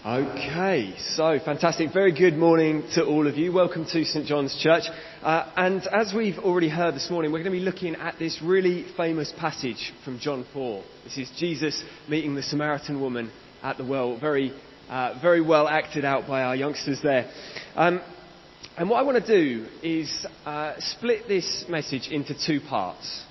Okay, so fantastic. Very good morning to all of you. Welcome to St John's Church. And as we've already heard this morning, we're going to be looking at this really famous passage from John 4. This is Jesus meeting the Samaritan woman at the well. Very well acted out by our youngsters there. And what I want to do is split this message into two parts.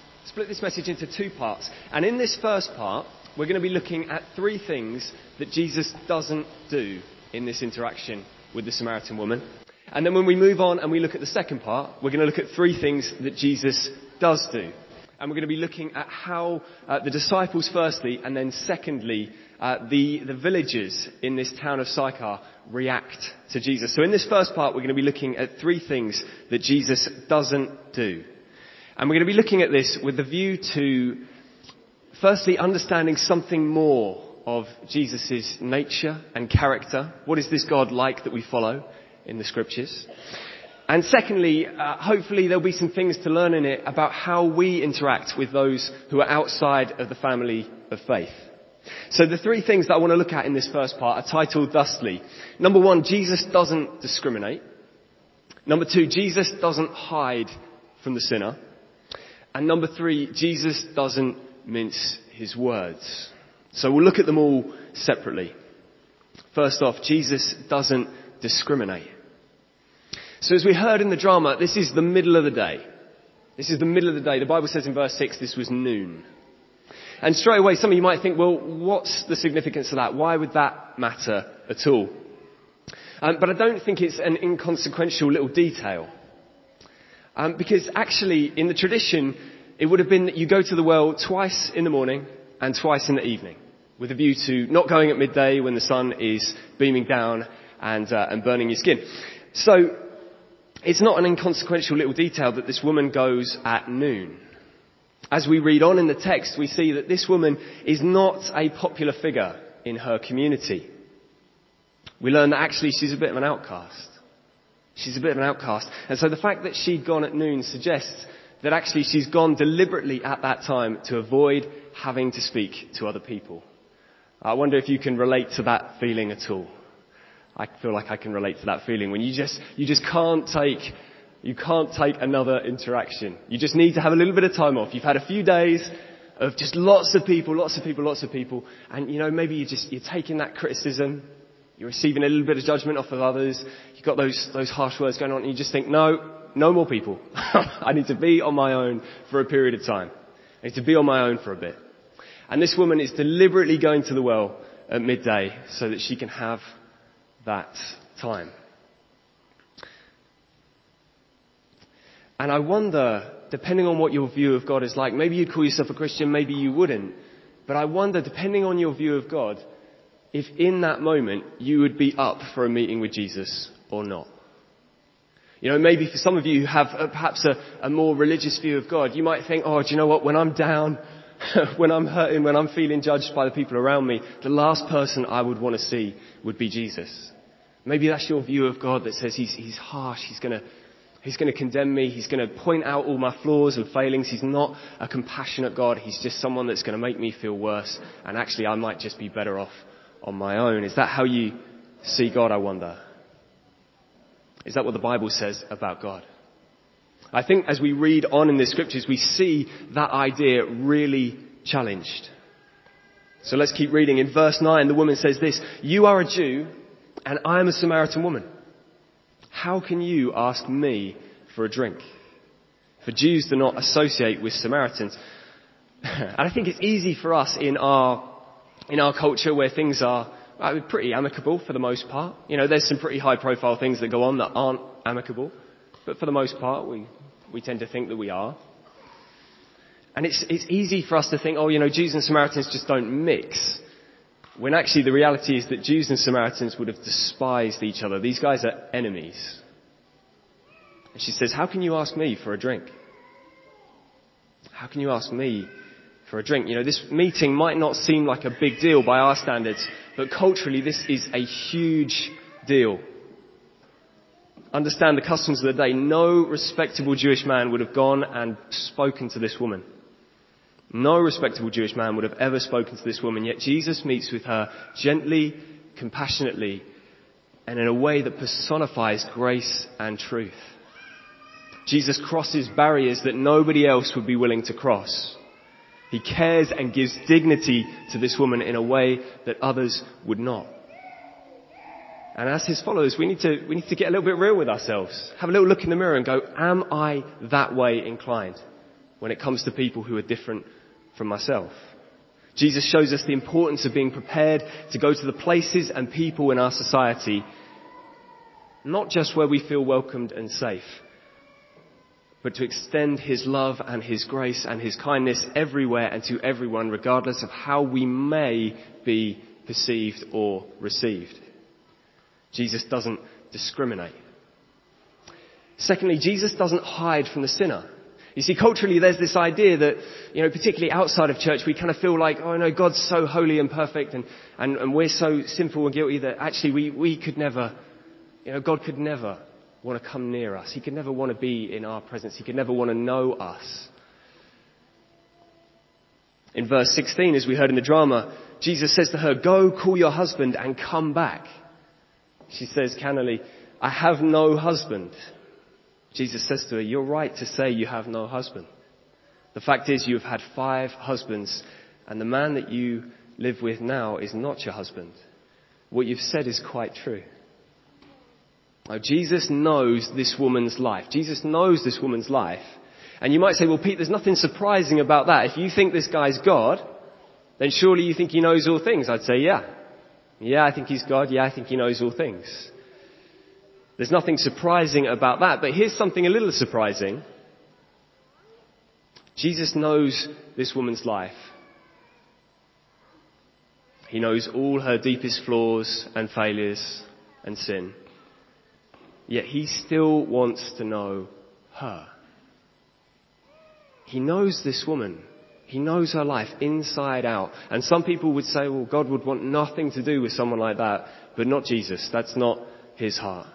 And in this first part, we're going to be looking at three things that Jesus doesn't do in this interaction with the Samaritan woman. And then when we move on and we look at the second part, we're going to look at three things that Jesus does do. And we're going to be looking at how the disciples firstly, and then secondly, the villagers in this town of Sychar react to Jesus. So in this first part, we're going to be looking at three things that Jesus doesn't do. And we're going to be looking at this with the view to firstly, understanding something more of Jesus' nature and character. What is this God like that we follow in the scriptures? And secondly, hopefully there'll be some things to learn in it about how we interact with those who are outside of the family of faith. So the three things that I want to look at in this first part are titled thusly. Number one, Jesus doesn't discriminate. Number two, Jesus doesn't hide from the sinner. And number three, Jesus doesn't mince his words. So we'll look at them all separately. First off, Jesus doesn't discriminate. So as we heard in the drama, this is the middle of the day. The Bible says in verse 6 this was noon. And straight away some of you might think, well, what's the significance of that? Why would that matter at all? But I don't think it's an inconsequential little detail. Because actually in the tradition, it would have been that you go to the well twice in the morning and twice in the evening, with a view to not going at midday when the sun is beaming down and burning your skin. So it's not an inconsequential little detail that this woman goes at noon. As we read on in the text, we see that this woman is not a popular figure in her community. We learn that actually she's a bit of an outcast. And so the fact that she'd gone at noon suggests that actually she's gone deliberately at that time to avoid having to speak to other people. I wonder if you can relate to that feeling at all. I feel like I can relate to that feeling when you just can't take another interaction. You just need to have a little bit of time off. You've had a few days of just lots of people, and maybe you're taking that criticism, you're receiving a little bit of judgment off of others, you've got those harsh words going on, and you just think, no more people. I need to be on my own for a period of time. I need to be on my own for a bit. And this woman is deliberately going to the well at midday so that she can have that time. And I wonder, depending on what your view of God is like, maybe you'd call yourself a Christian, maybe you wouldn't. But I wonder, depending on your view of God, if in that moment you would be up for a meeting with Jesus or not. You know, maybe for some of you who have perhaps a more religious view of God, you might think, do you know what, when I'm down, when I'm hurting, when I'm feeling judged by the people around me, the last person I would want to see would be Jesus. Maybe that's your view of God that says he's harsh, he's going to condemn me, he's going to point out all my flaws and failings, he's not a compassionate God, he's just someone that's going to make me feel worse, and actually I might just be better off on my own. Is that how you see God, I wonder? Is that what the Bible says about God? I think as we read on in the scriptures, we see that idea really challenged. So let's keep reading. In verse 9, the woman says this, "You are a Jew, and I am a Samaritan woman. How can you ask me for a drink?" For Jews do not associate with Samaritans. And I think it's easy for us in our culture where things are pretty amicable for the most part. You know, there's some pretty high profile things that go on that aren't amicable. But for the most part, we tend to think that we are. And it's easy for us to think, Jews and Samaritans just don't mix. When actually the reality is that Jews and Samaritans would have despised each other. These guys are enemies. And she says, how can you ask me for a drink? How can you ask me for a drink? You know, this meeting might not seem like a big deal by our standards, but culturally this is a huge deal. Understand the customs of the day. No respectable Jewish man would have gone and spoken to this woman. No respectable Jewish man would have ever spoken to this woman, yet Jesus meets with her gently compassionately, and in a way that personifies grace and truth. Jesus crosses barriers that nobody else would be willing to cross. He cares and gives dignity to this woman in a way that others would not. And as his followers, we need to get a little bit real with ourselves. Have a little look in the mirror and go, am I that way inclined when it comes to people who are different from myself? Jesus shows us the importance of being prepared to go to the places and people in our society, not just where we feel welcomed and safe, but to extend his love and his grace and his kindness everywhere and to everyone, regardless of how we may be perceived or received. Jesus doesn't discriminate. Secondly, Jesus doesn't hide from the sinner. You see, culturally, there's this idea that, particularly outside of church, we kind of feel like, oh no, God's so holy and perfect and we're so sinful and guilty that actually we could never, God could never want to come near us. He could never want to be in our presence. He could never want to know us. In verse 16, as we heard in the drama, Jesus says to her, go call your husband and come back. She says cannily, I have no husband. Jesus says to her, you're right to say you have no husband. The fact is you've had 5 husbands and the man that you live with now is not your husband. What you've said is quite true. Now, Jesus knows this woman's life. Jesus knows this woman's life. And you might say, well, Pete, there's nothing surprising about that. If you think this guy's God, then surely you think he knows all things. I'd say, yeah. Yeah, I think he's God. Yeah, I think he knows all things. There's nothing surprising about that. But here's something a little surprising. Jesus knows this woman's life. He knows all her deepest flaws and failures and sin. Yet he still wants to know her. He knows this woman. He knows her life inside out. And some people would say, well, God would want nothing to do with someone like that, but not Jesus. That's not his heart.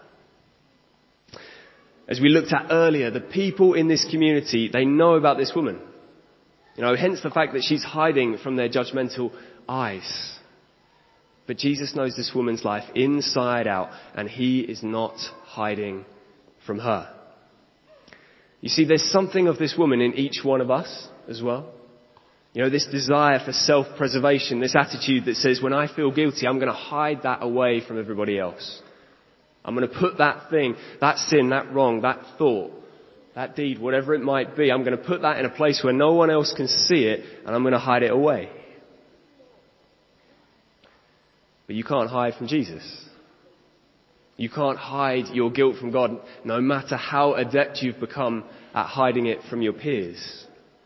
As we looked at earlier, the people in this community, they know about this woman. Hence the fact that she's hiding from their judgmental eyes. But Jesus knows this woman's life inside out, and he is not hiding from her. You see, there's something of this woman in each one of us as well. This desire for self-preservation, this attitude that says, when I feel guilty, I'm going to hide that away from everybody else. I'm going to put that thing, that sin, that wrong, that thought, that deed, whatever it might be, I'm going to put that in a place where no one else can see it, and I'm going to hide it away. But you can't hide from Jesus. You can't hide your guilt from God, no matter how adept you've become at hiding it from your peers.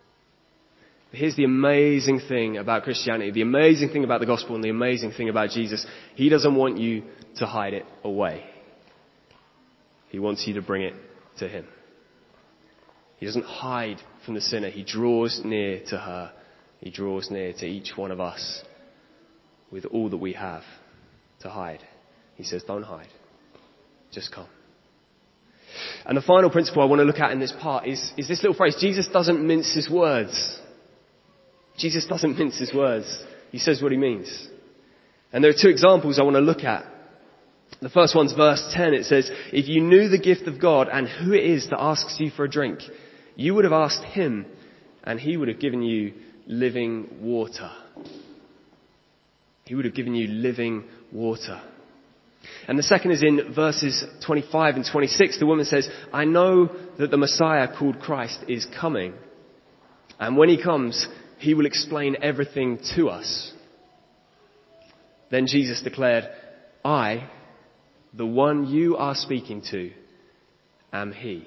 But here's the amazing thing about Christianity, the amazing thing about the gospel, and the amazing thing about Jesus. He doesn't want you to hide it away. He wants you to bring it to him. He doesn't hide from the sinner. He draws near to her. He draws near to each one of us with all that we have to hide. He says, don't hide. Just come. And the final principle I want to look at in this part is this little phrase. Jesus doesn't mince his words. Jesus doesn't mince his words. He says what he means. And there are 2 examples I want to look at. The first one's verse 10. It says, if you knew the gift of God and who it is that asks you for a drink, you would have asked him and he would have given you living water. He would have given you living water. And the second is in verses 25 and 26. The woman says, I know that the Messiah called Christ is coming. And when he comes, he will explain everything to us. Then Jesus declared, I, the one you are speaking to, am he.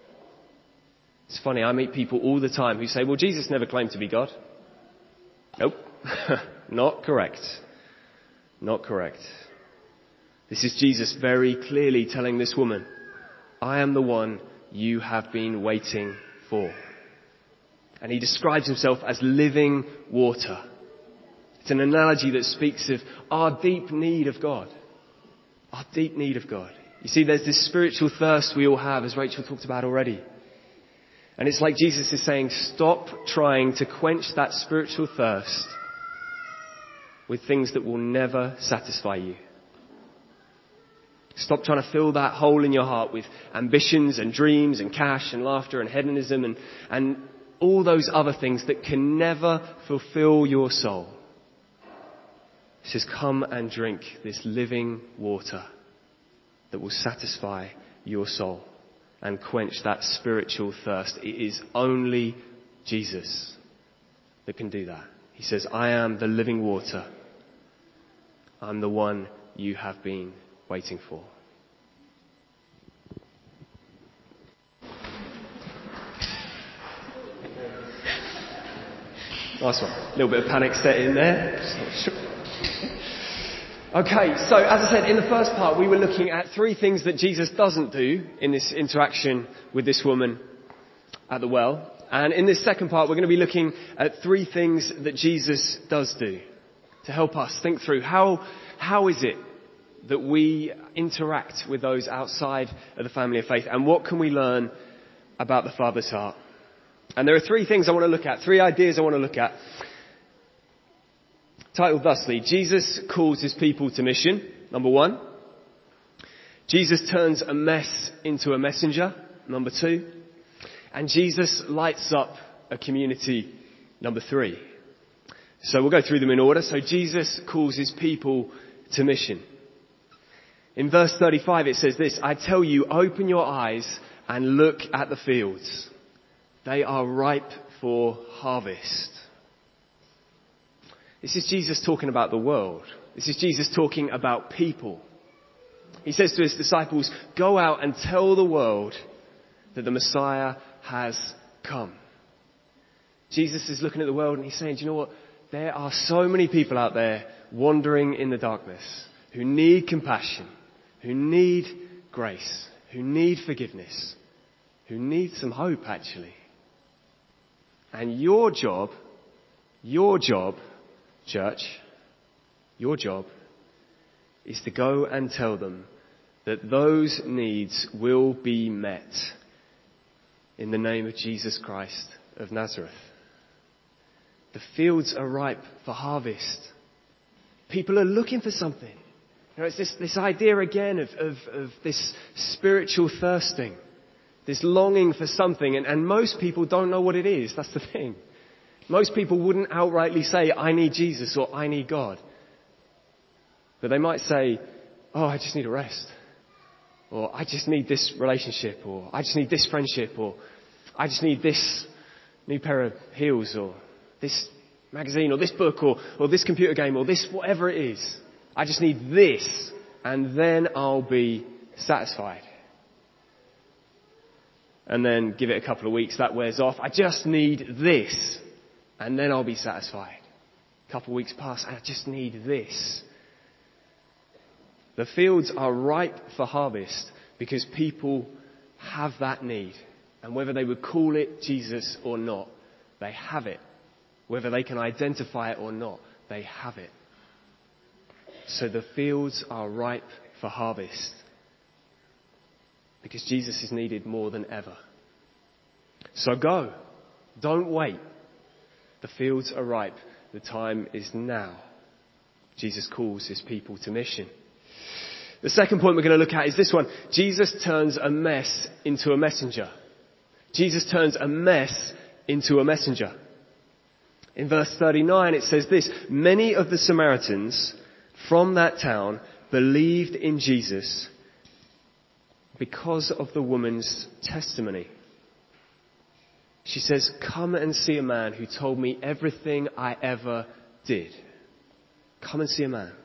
It's funny, I meet people all the time who say, well, Jesus never claimed to be God. Nope. Not correct. Not correct. This is Jesus very clearly telling this woman, I am the one you have been waiting for. And he describes himself as living water. It's an analogy that speaks of our deep need of God. Our deep need of God. You see, there's this spiritual thirst we all have, as Rachel talked about already. And it's like Jesus is saying, stop trying to quench that spiritual thirst with things that will never satisfy you. Stop trying to fill that hole in your heart with ambitions and dreams and cash and laughter and hedonism and all those other things that can never fulfill your soul. He says, come and drink this living water that will satisfy your soul and quench that spiritual thirst. It is only Jesus that can do that. He says, I am the living water. I'm the one you have been waiting for. Nice one. A little bit of panic set in there. Okay, so as I said, in the first part we were looking at three things that Jesus doesn't do in this interaction with this woman at the well. And in this second part we're going to be looking at three things that Jesus does do to help us think through how is it that we interact with those outside of the family of faith, and what can we learn about the Father's heart. And there are three things I want to look at, three ideas I want to look at. Titled thusly, Jesus calls his people to mission, number one. Jesus turns a mess into a messenger, number two. And Jesus lights up a community, number three. So we'll go through them in order. So Jesus calls his people to mission. In verse 35 it says this, I tell you, open your eyes and look at the fields. They are ripe for harvest. This is Jesus talking about the world. This is Jesus talking about people. He says to his disciples, go out and tell the world that the Messiah has come. Jesus is looking at the world and he's saying, do you know what? There are so many people out there wandering in the darkness who need compassion, who need grace, who need forgiveness, who need some hope actually. And your job, church, your job is to go and tell them that those needs will be met in the name of Jesus Christ of Nazareth. The fields are ripe for harvest. People are looking for something. You know, it's this idea again of this spiritual thirsting, this longing for something, and most people don't know what it is. That's the thing. Most people wouldn't outrightly say, I need Jesus or I need God. But they might say, oh, I just need a rest. Or I just need this relationship. Or I just need this friendship. Or I just need this new pair of heels. Or this magazine. Or this book. Or this computer game. Or this whatever it is. I just need this. And then I'll be satisfied. And then give it a couple of weeks. That wears off. I just need this. And then I'll be satisfied. A couple of weeks pass, and I just need this. The fields are ripe for harvest because people have that need. And whether they would call it Jesus or not, they have it. Whether they can identify it or not, they have it. So the fields are ripe for harvest because Jesus is needed more than ever. So go. Don't wait. The fields are ripe. The time is now. Jesus calls his people to mission. The second point we're going to look at is this one. Jesus turns a mess into a messenger. Jesus turns a mess into a messenger. In verse 39 it says this, many of the Samaritans from that town believed in Jesus because of the woman's testimony. She says, come and see a man who told me everything I ever did. Come and see a man.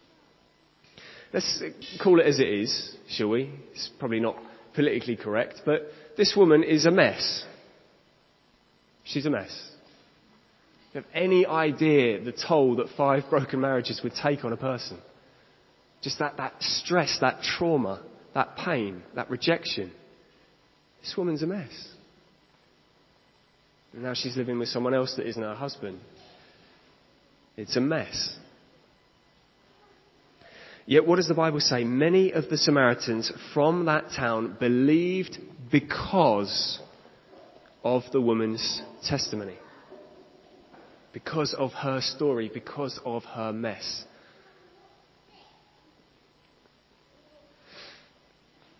Let's call it as it is, shall we? It's probably not politically correct, but this woman is a mess. She's a mess. Do you have any idea the toll that 5 broken marriages would take on a person? Just that stress, that trauma, that pain, that rejection. This woman's a mess. And now she's living with someone else that isn't her husband. It's a mess. Yet what does the Bible say? Many of the Samaritans from that town believed because of the woman's testimony. Because of her story, because of her mess.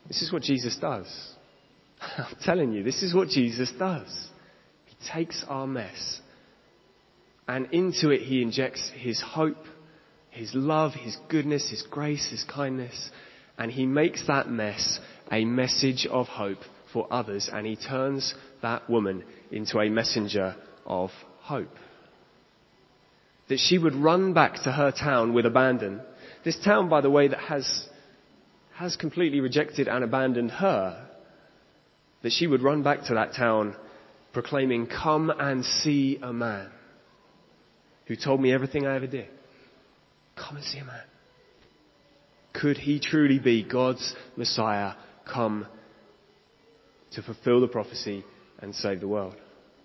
This is what Jesus does. I'm telling you, this is what Jesus does. He takes our mess and into it he injects his hope, his love, his goodness, his grace, his kindness, and he makes that mess a message of hope for others, and he turns that woman into a messenger of hope. That she would run back to her town with abandon. This town, by the way, that has completely rejected and abandoned her. That she would run back to that town proclaiming, "Come and see a man who told me everything I ever did. Come and see a man. Could he truly be God's Messiah come to fulfill the prophecy and save the world?"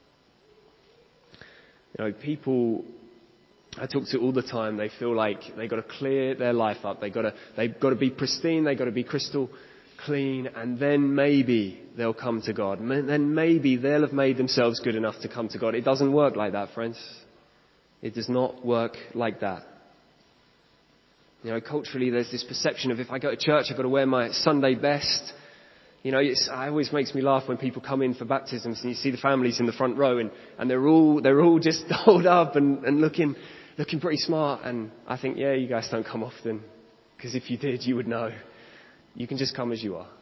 You know, people I talk to all the time, they feel like they've got to clear their life up. They've got to be pristine. They've got to be crystal clean. And then maybe they'll come to God. Then maybe they'll have made themselves good enough to come to God. It doesn't work like that, friends. It does not work like that. You know, culturally there's this perception of if I go to church, I've got to wear my Sunday best. You know, it always makes me laugh when people come in for baptisms and you see the families in the front row and they're all just dolled up and looking pretty smart. And I think, yeah, you guys don't come often, because if you did, you would know. You can just come as you are.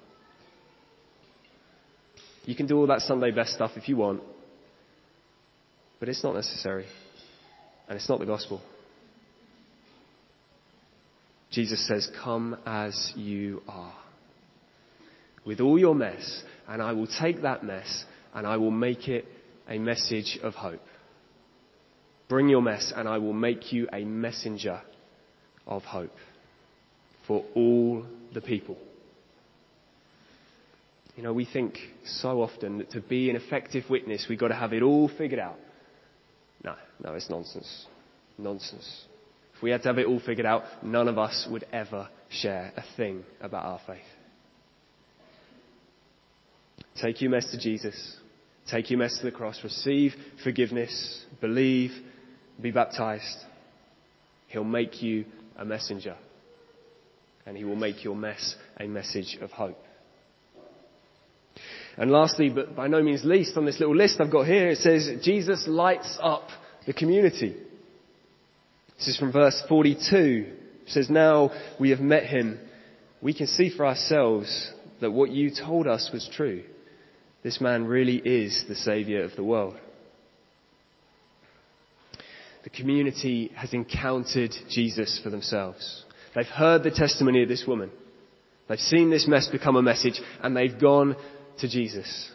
You can do all that Sunday best stuff if you want, but it's not necessary, and it's not the gospel. Jesus says, "Come as you are, with all your mess, and I will take that mess and I will make it a message of hope. Bring your mess and I will make you a messenger of hope for all the people." You know, we think so often that to be an effective witness, we've got to have it all figured out. No, it's nonsense. Nonsense. If we had to have it all figured out, none of us would ever share a thing about our faith. Take your mess to Jesus. Take your mess to the cross. Receive forgiveness. Believe. Be baptized. He'll make you a messenger. And he will make your mess a message of hope. And lastly, but by no means least, on this little list I've got here, it says, Jesus lights up the community. This is from verse 42. It says, "Now we have met him. We can see for ourselves that what you told us was true. This man really is the Saviour of the world." The community has encountered Jesus for themselves. They've heard the testimony of this woman. They've seen this mess become a message, and they've gone to Jesus.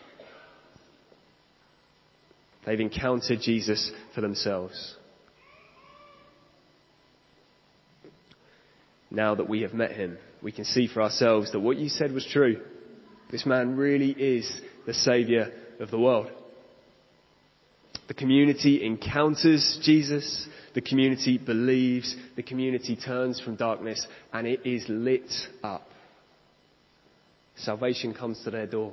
They've encountered Jesus for themselves. Now that we have met him, we can see for ourselves that what you said was true. This man really is the Saviour of the world. The community encounters Jesus. The community believes. The community turns from darkness, and it is lit up. Salvation comes to their door.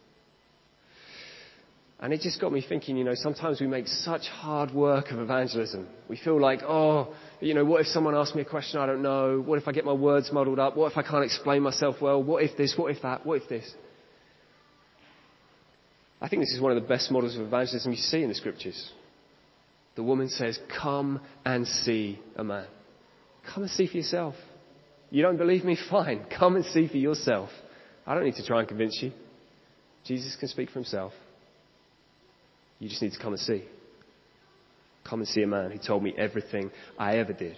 And it just got me thinking, you know, sometimes we make such hard work of evangelism. We feel like, what if someone asks me a question I don't know? What if I get my words muddled up? What if I can't explain myself well? What if this? What if that? What if this? I think this is one of the best models of evangelism you see in the scriptures. The woman says, "Come and see a man." Come and see for yourself. You don't believe me? Fine. Come and see for yourself. I don't need to try and convince you. Jesus can speak for himself. You just need to come and see. Come and see a man who told me everything I ever did.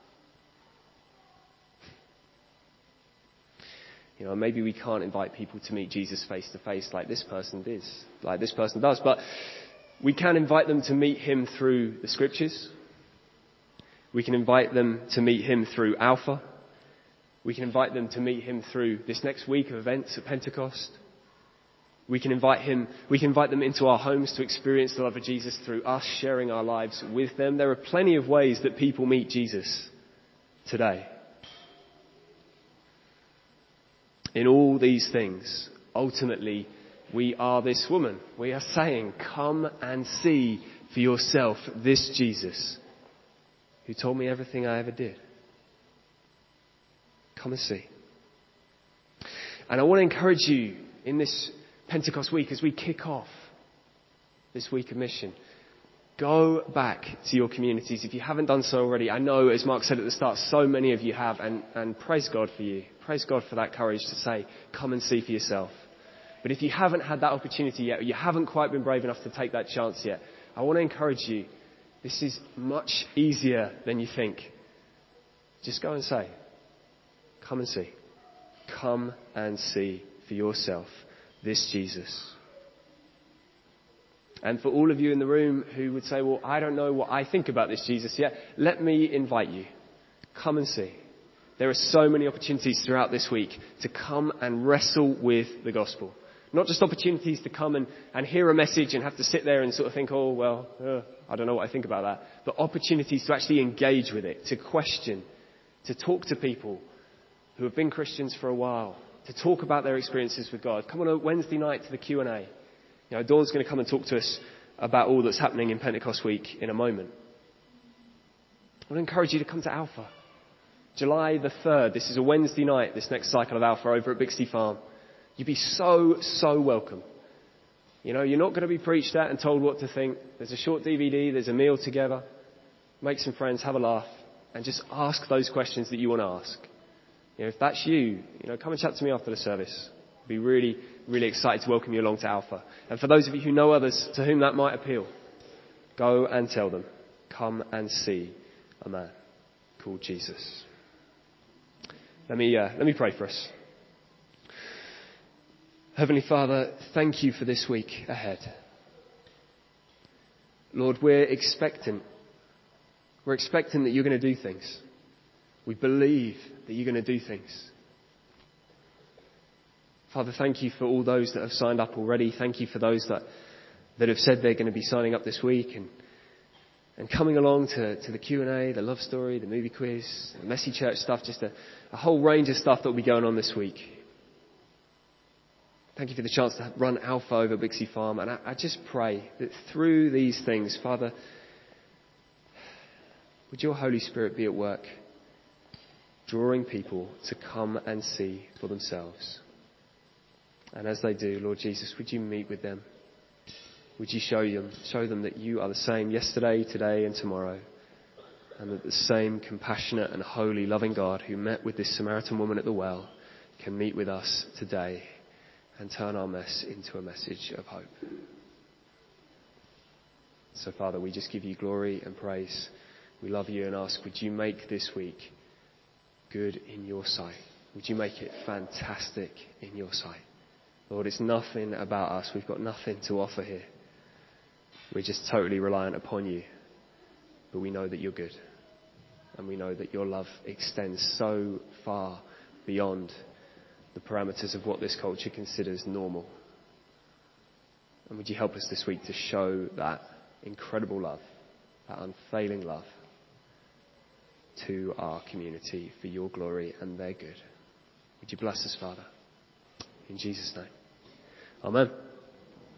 You know, maybe we can't invite people to meet Jesus face to face like this person does, but we can invite them to meet him through the scriptures. We can invite them to meet him through Alpha. We can invite them to meet him through this next week of events at Pentecost. We can invite them into our homes to experience the love of Jesus through us sharing our lives with them. There are plenty of ways that people meet Jesus today. In all these things, ultimately, we are this woman. We are saying, "Come and see for yourself this Jesus who told me everything I ever did." Come and see. And I want to encourage you in this Pentecost week as we kick off this week of mission. Go back to your communities if you haven't done so already. I know, as Mark said at the start, so many of you have, and praise God for you. Praise God for that courage to say, come and see for yourself. But if you haven't had that opportunity yet, or you haven't quite been brave enough to take that chance yet, I want to encourage you. This is much easier than you think. Just go and say, come and see. Come and see for yourself this Jesus. And for all of you in the room who would say, well, I don't know what I think about this Jesus yet, let me invite you. Come and see. There are so many opportunities throughout this week to come and wrestle with the gospel. Not just opportunities to come and hear a message and have to sit there and sort of think, oh, well, I don't know what I think about that. But opportunities to actually engage with it, to question, to talk to people who have been Christians for a while, to talk about their experiences with God. Come on a Wednesday night to the Q&A. Dawn's going to come and talk to us about all that's happening in Pentecost week in a moment. I want to encourage you to come to Alpha. July the 3rd, this is a Wednesday night, this next cycle of Alpha over at Bixley Farm. You'd be so welcome. You're not going to be preached at and told what to think. There's a short DVD, there's a meal together. Make some friends, have a laugh, and just ask those questions that you want to ask. If that's you, come and chat to me after the service. I'd be really, really excited to welcome you along to Alpha. And for those of you who know others to whom that might appeal, go and tell them, come and see a man called Jesus. Let me pray for us. Heavenly Father, thank you for this week ahead. Lord, we're expectant. We're expecting that you're going to do things. We believe that you're going to do things. Father, thank you for all those that have signed up already. Thank you for those that have said they're going to be signing up this week and coming along to the Q&A, the love story, the movie quiz, the messy church stuff, just a whole range of stuff that will be going on this week. Thank you for the chance to run Alpha over Bixley Farm. And I just pray that through these things, Father, would your Holy Spirit be at work, drawing people to come and see for themselves. And as they do, Lord Jesus, would you meet with them? Would you show them that you are the same yesterday, today and tomorrow, and that the same compassionate and holy, loving God who met with this Samaritan woman at the well can meet with us today and turn our mess into a message of hope. So, Father, we just give you glory and praise. We love you and ask, would you make this week good in your sight? Would you make it fantastic in your sight? Lord, it's nothing about us. We've got nothing to offer here. We're just totally reliant upon you. But we know that you're good. And we know that your love extends so far beyond the parameters of what this culture considers normal. And would you help us this week to show that incredible love, that unfailing love to our community for your glory and their good. Would you bless us, Father? In Jesus' name. Amen.